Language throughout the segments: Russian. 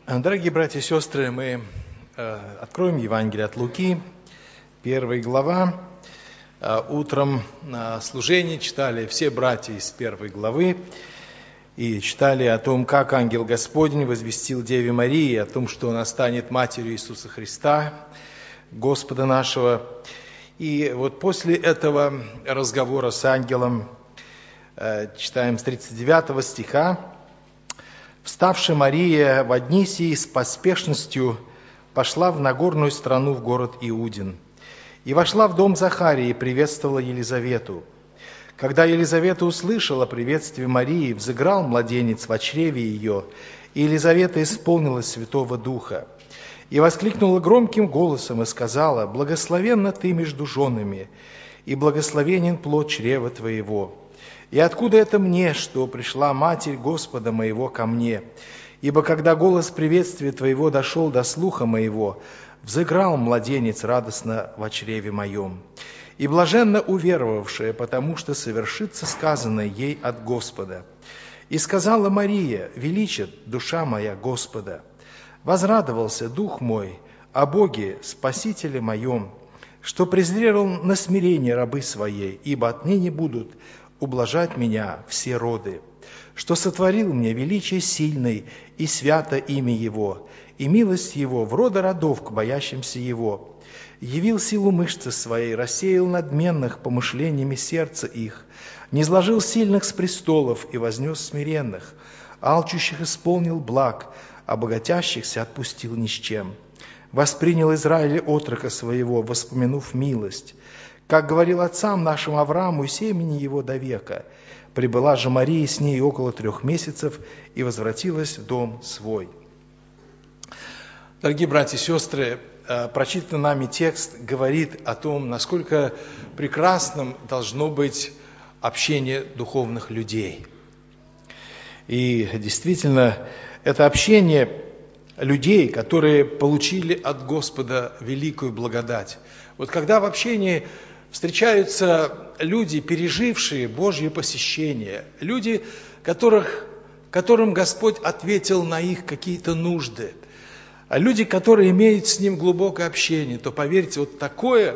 Дорогие братья и сестры, мы откроем Евангелие от Луки, 1 глава. Утром на служении читали все братья из 1 главы и читали о том, как ангел Господень возвестил Деве Марии, о том, что она станет матерью Иисуса Христа, Господа нашего. И вот после этого разговора с ангелом читаем с 39 стиха. «Вставши Мария в одни сии с поспешностью пошла в Нагорную страну в город Иудин, и вошла в дом Захарии и приветствовала Елизавету. Когда Елизавета услышала приветствие Марии, взыграл младенец во чреве ее, и Елизавета исполнилась Святого Духа, и воскликнула громким голосом и сказала: «Благословенна ты между женами, и благословенен плод чрева твоего. И откуда это мне, что пришла Матерь Господа моего ко мне? Ибо когда голос приветствия Твоего дошел до слуха моего, взыграл младенец радостно во чреве моем. И блаженно уверовавшая, потому что совершится сказанное ей от Господа. И сказала Мария: величит душа моя Господа. Возрадовался дух мой о Боге, Спасителе моем, что презрел на смирение рабы своей, ибо отныне будут ублажать меня все роды, что сотворил мне величие сильный, и свято имя Его, и милость Его в роды родов к боящимся Его. Явил силу мышцы своей, рассеял надменных помышлениями сердца их, низложил сильных с престолов и вознес смиренных, алчущих исполнил благ, а богатящихся отпустил ни с чем. Воспринял Израиль отрока своего, воспомянув милость, как говорил отцам нашим Аврааму и семени его до века. Прибыла же Мария с ней около 3 месяцев и возвратилась в дом свой». Дорогие братья и сестры, прочитанный нами текст говорит о том, насколько прекрасным должно быть общение духовных людей. И действительно, это общение людей, которые получили от Господа великую благодать. Вот когда в общении встречаются люди, пережившие Божье посещение, люди, которым Господь ответил на их какие-то нужды, а люди, которые имеют с Ним глубокое общение, то, поверьте, вот такое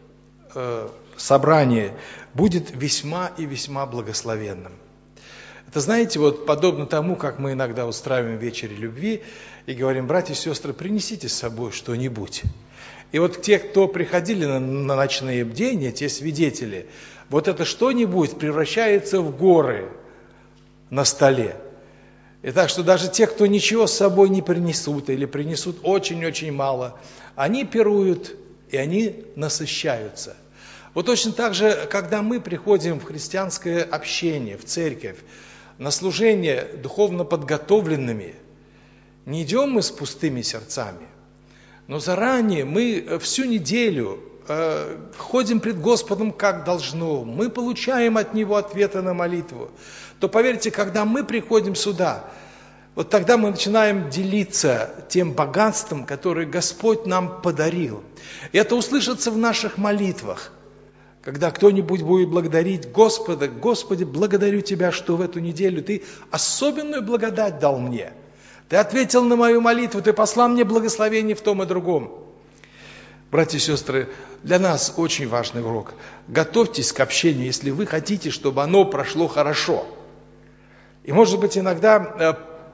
собрание будет весьма и весьма благословенным. Это, знаете, вот подобно тому, как мы иногда устраиваем вечери любви и говорим: братья и сестры, принесите с собой что-нибудь. И вот те, кто приходили на ночные бдения, те свидетели, вот это что-нибудь превращается в горы на столе. И так что даже те, кто ничего с собой не принесут или принесут очень-очень мало, они пируют и они насыщаются. Вот точно так же, когда мы приходим в христианское общение, в церковь, на служение духовно подготовленными, не идем мы с пустыми сердцами, но заранее мы всю неделю ходим пред Господом как должно, мы получаем от Него ответы на молитву, то поверьте, когда мы приходим сюда, вот тогда мы начинаем делиться тем богатством, которое Господь нам подарил. И это услышится в наших молитвах. Когда кто-нибудь будет благодарить Господа: «Господи, благодарю Тебя, что в эту неделю Ты особенную благодать дал мне. Ты ответил на мою молитву, Ты послал мне благословение в том и другом». Братья и сестры, для нас очень важный урок. Готовьтесь к общению, если вы хотите, чтобы оно прошло хорошо. И может быть иногда,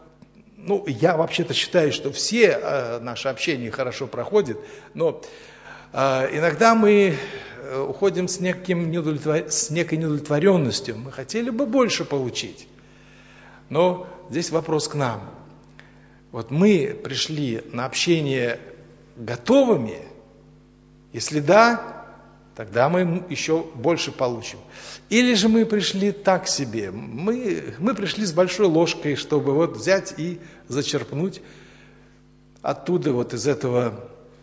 я вообще-то считаю, что все наши общения хорошо проходят, но иногда мы уходим с некой неудовлетворенностью. Мы хотели бы больше получить. Но здесь вопрос к нам. Вот мы пришли на общение готовыми. Если да, тогда мы еще больше получим. Или же мы пришли так себе. Мы пришли с большой ложкой, чтобы вот взять и зачерпнуть оттуда, вот из этого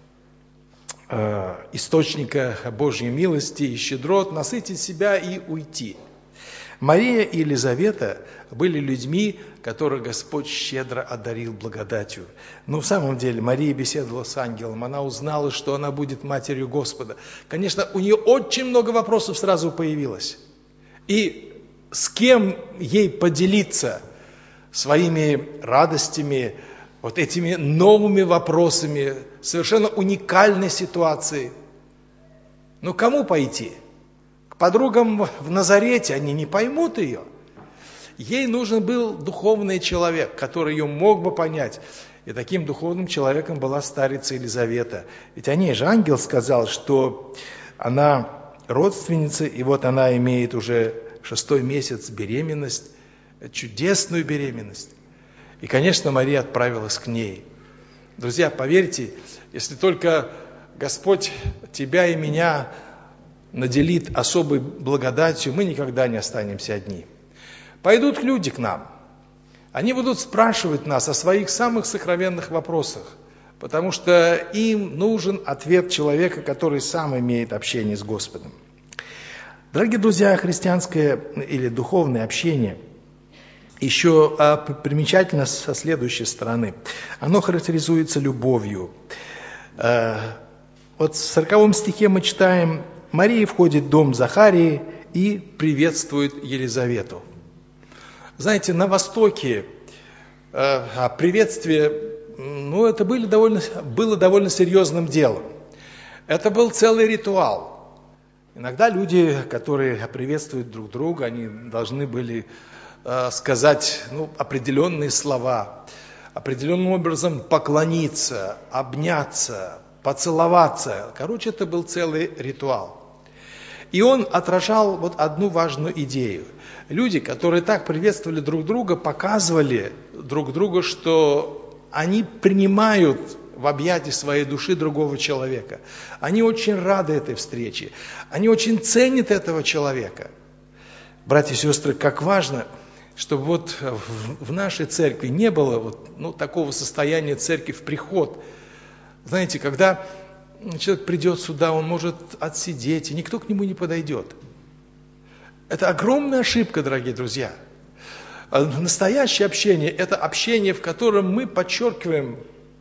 источника Божьей милости и щедрот, насытить себя и уйти. Мария и Елизавета были людьми, которых Господь щедро одарил благодатью. Но в самом деле Мария беседовала с ангелом, она узнала, что она будет матерью Господа. Конечно, у нее очень много вопросов сразу появилось. И с кем ей поделиться своими радостями, вот этими новыми вопросами, совершенно уникальной ситуации. Но кому пойти? К подругам в Назарете, они не поймут ее. Ей нужен был духовный человек, который ее мог бы понять. И таким духовным человеком была старица Елизавета. Ведь о ней же ангел сказал, что она родственница, и вот она имеет уже 6-й месяц беременность, чудесную беременность. И, конечно, Мария отправилась к ней. Друзья, поверьте, если только Господь тебя и меня наделит особой благодатью, мы никогда не останемся одни. Пойдут люди к нам. Они будут спрашивать нас о своих самых сокровенных вопросах, потому что им нужен ответ человека, который сам имеет общение с Господом. Дорогие друзья, христианское или духовное общение еще примечательно со следующей стороны. Оно характеризуется любовью. Вот в 40 стихе мы читаем: «Мария входит в дом Захарии и приветствует Елизавету». Знаете, на Востоке приветствие, это было довольно серьезным делом. Это был целый ритуал. Иногда люди, которые приветствуют друг друга, они должны были сказать определенные слова, определенным образом поклониться, обняться, поцеловаться. Короче, это был целый ритуал. И он отражал одну важную идею. Люди, которые так приветствовали друг друга, показывали друг другу, что они принимают в объятия своей души другого человека. Они очень рады этой встрече. Они очень ценят этого человека. Братья и сестры, как важно, чтобы в нашей церкви не было такого состояния церкви в приход. Знаете, когда человек придет сюда, он может отсидеть, и никто к нему не подойдет. Это огромная ошибка, дорогие друзья. Настоящее общение – это общение, в котором мы подчеркиваем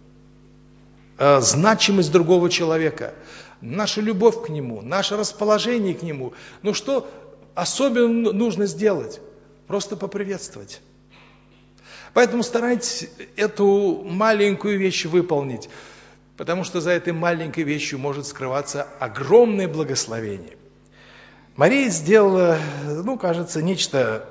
значимость другого человека, нашу любовь к нему, наше расположение к нему. Что особенно нужно сделать? Просто поприветствовать. Поэтому старайтесь эту маленькую вещь выполнить, потому что за этой маленькой вещью может скрываться огромное благословение. Мария сделала, кажется, нечто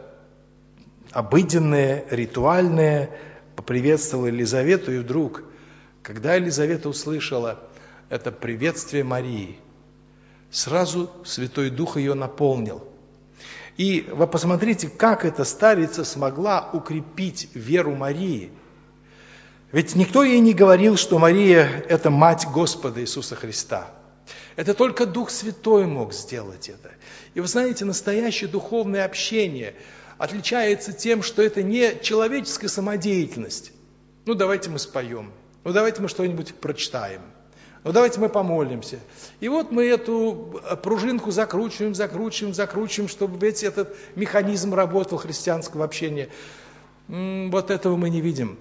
обыденное, ритуальное, поприветствовала Елизавету, и вдруг, когда Елизавета услышала это приветствие Марии, сразу Святой Дух ее наполнил. И вы посмотрите, как эта старица смогла укрепить веру Марии. Ведь никто ей не говорил, что Мария – это мать Господа Иисуса Христа. Это только Дух Святой мог сделать это. И вы знаете, настоящее духовное общение отличается тем, что это не человеческая самодеятельность. Давайте мы споем, давайте мы что-нибудь прочитаем, давайте мы помолимся. И мы эту пружинку закручиваем, чтобы весь этот механизм работал христианского общения. Этого мы не видим.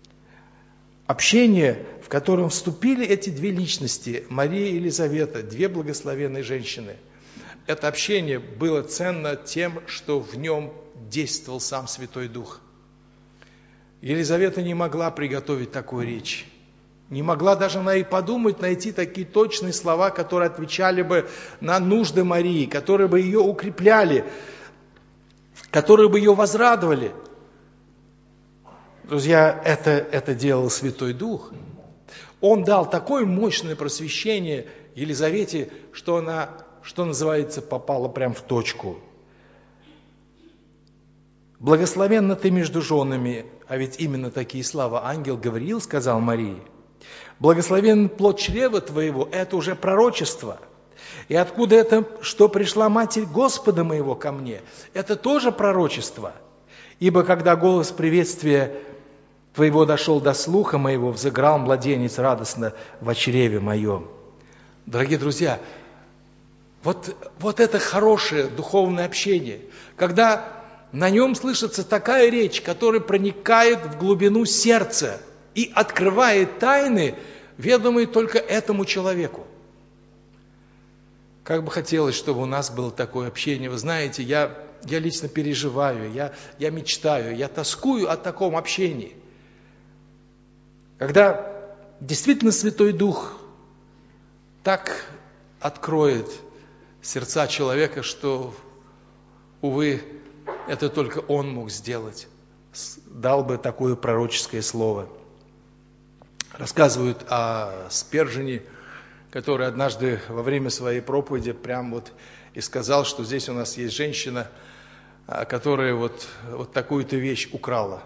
Общение, в котором вступили эти две личности, Мария и Елизавета, две благословенные женщины, это общение было ценно тем, что в нем действовал сам Святой Дух. Елизавета не могла приготовить такую речь. Не могла даже она и подумать найти такие точные слова, которые отвечали бы на нужды Марии, которые бы ее укрепляли, которые бы ее возрадовали. Друзья, это делал Святой Дух. Он дал такое мощное просвещение Елизавете, что она, что называется, попала прямо в точку. «Благословенна ты между женами», а ведь именно такие слова ангел Гавриил сказал Марии. «Благословен плод чрева твоего», это уже пророчество. И откуда это, что пришла Матерь Господа моего ко мне, это тоже пророчество. Ибо когда голос приветствия твоего дошел до слуха моего, взыграл младенец радостно во чреве моем. Дорогие друзья, вот это хорошее духовное общение, когда на нем слышится такая речь, которая проникает в глубину сердца и открывает тайны, ведомые только этому человеку. Как бы хотелось, чтобы у нас было такое общение. Вы знаете, я лично переживаю, я мечтаю, я тоскую о таком общении. Когда действительно Святой Дух так откроет сердца человека, что, увы, это только Он мог сделать, дал бы такое пророческое слово. Рассказывают о Спержине, который однажды во время своей проповеди прям вот и сказал, что здесь у нас есть женщина, которая вот такую-то вещь украла.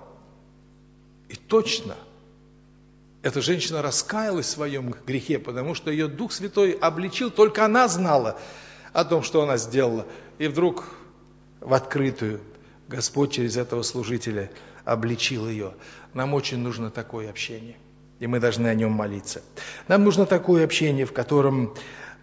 И точно, эта женщина раскаялась в своем грехе, потому что ее Дух Святой обличил, только она знала о том, что она сделала. И вдруг в открытую Господь через этого служителя обличил ее. Нам очень нужно такое общение, и мы должны о нем молиться. Нам нужно такое общение, в котором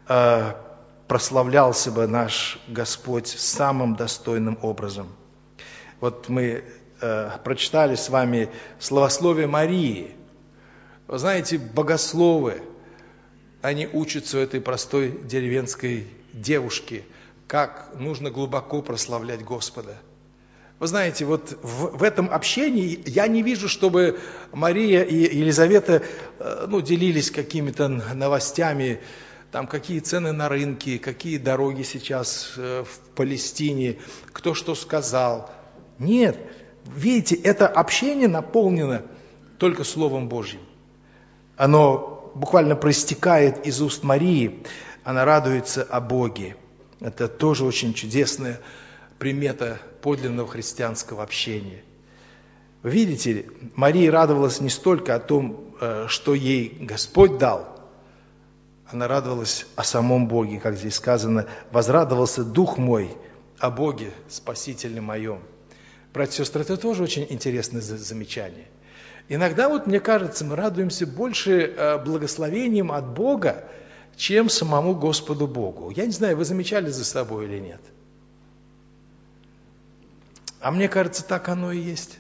прославлялся бы наш Господь самым достойным образом. Вот мы прочитали с вами словословие Марии. Вы знаете, богословы, они учатся у этой простой деревенской девушки, как нужно глубоко прославлять Господа. Вы знаете, вот в этом общении я не вижу, чтобы Мария и Елизавета делились какими-то новостями, там какие цены на рынке, какие дороги сейчас в Палестине, кто что сказал. Нет, видите, это общение наполнено только Словом Божьим. Оно буквально проистекает из уст Марии, она радуется о Боге. Это тоже очень чудесная примета подлинного христианского общения. Вы видите, Мария радовалась не столько о том, что ей Господь дал, она радовалась о самом Боге, как здесь сказано, возрадовался Дух мой о Боге, Спасителе моем. Братья и сестры, это тоже очень интересное замечание. Иногда, мне кажется, мы радуемся больше благословением от Бога, чем самому Господу Богу. Я не знаю, вы замечали за собой или нет? А мне кажется, так оно и есть.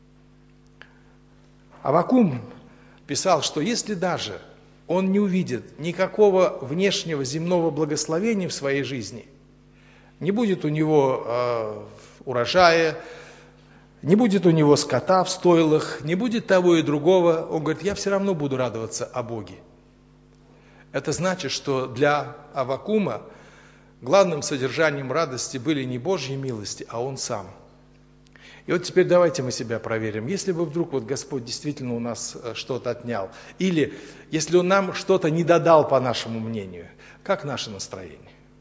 Аввакум писал, что если даже он не увидит никакого внешнего земного благословения в своей жизни, не будет у него урожая, не будет у него скота в стойлах, не будет того и другого, он говорит, я все равно буду радоваться о Боге. Это значит, что для Аввакума главным содержанием радости были не Божьи милости, а он сам. И вот теперь давайте мы себя проверим. Если бы вдруг Господь действительно у нас что-то отнял, или если Он нам что-то не додал, по нашему мнению, как наше настроение?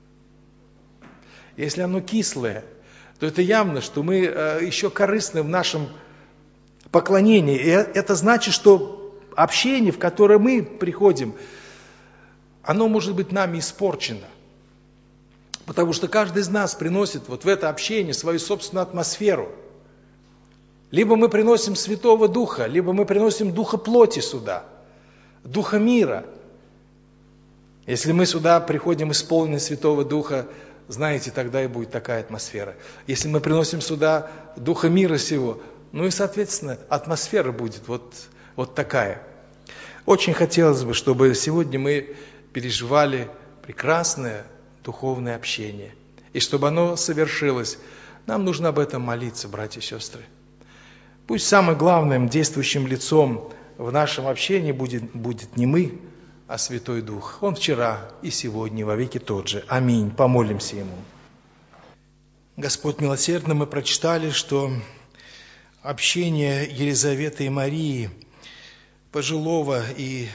Если оно кислое, то это явно, что мы еще корыстны в нашем поклонении. И это значит, что общение, в которое мы приходим, оно может быть нами испорчено. Потому что каждый из нас приносит в это общение свою собственную атмосферу. Либо мы приносим Святого Духа, либо мы приносим Духа плоти сюда, Духа мира. Если мы сюда приходим исполненные Святого Духа, знаете, тогда и будет такая атмосфера. Если мы приносим сюда Духа мира сего, и, соответственно, атмосфера будет вот такая. Очень хотелось бы, чтобы сегодня мы переживали прекрасное духовное общение. И чтобы оно совершилось, нам нужно об этом молиться, братья и сестры. Пусть самым главным действующим лицом в нашем общении будет не мы, а Святой Дух. Он вчера и сегодня во веки тот же. Аминь. Помолимся Ему. Господь милосердный, мы прочитали, что общение Елизаветы и Марии, пожилого и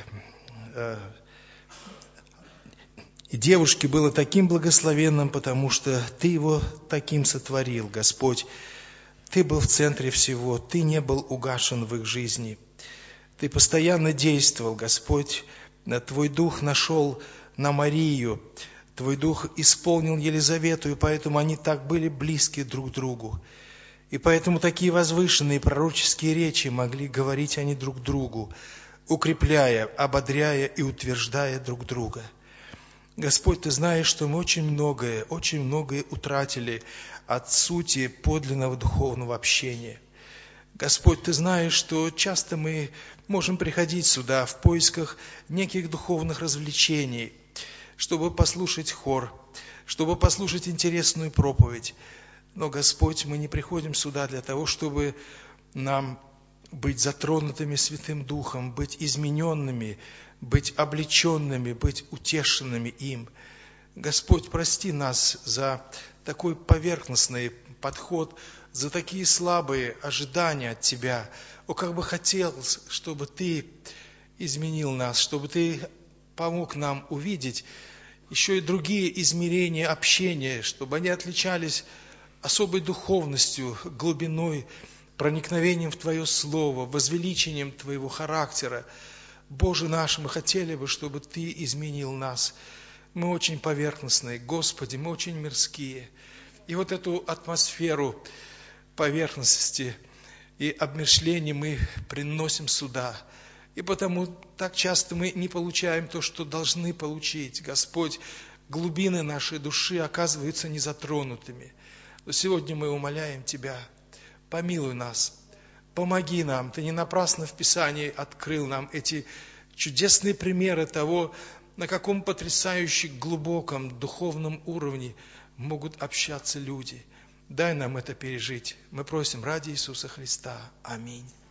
девушки, было таким благословенным, потому что Ты его таким сотворил, Господь. Ты был в центре всего, Ты не был угашен в их жизни. Ты постоянно действовал, Господь. Твой Дух нашел на Марию, Твой Дух исполнил Елизавету, и поэтому они так были близки друг к другу. И поэтому такие возвышенные пророческие речи могли говорить они друг другу, укрепляя, ободряя и утверждая друг друга. Господь, Ты знаешь, что мы очень многое утратили от сути подлинного духовного общения. Господь, Ты знаешь, что часто мы можем приходить сюда в поисках неких духовных развлечений, чтобы послушать хор, чтобы послушать интересную проповедь. Но, Господь, мы не приходим сюда для того, чтобы нам быть затронутыми Святым Духом, быть измененными, быть облеченными, быть утешенными им. Господь, прости нас за такой поверхностный подход, за такие слабые ожидания от Тебя. О, как бы хотелось, чтобы Ты изменил нас, чтобы Ты помог нам увидеть еще и другие измерения общения, чтобы они отличались особой духовностью, глубиной, проникновением в Твое Слово, возвеличением Твоего характера. Боже наш, мы хотели бы, чтобы Ты изменил нас. Мы очень поверхностные, Господи, мы очень мирские. И вот эту атмосферу поверхностности и обмышления мы приносим сюда. И потому так часто мы не получаем то, что должны получить. Господь, глубины нашей души оказываются незатронутыми. Но сегодня мы умоляем Тебя, помилуй нас, помоги нам. Ты не напрасно в Писании открыл нам эти чудесные примеры того, на каком потрясающе глубоком духовном уровне могут общаться люди. Дай нам это пережить. Мы просим ради Иисуса Христа. Аминь.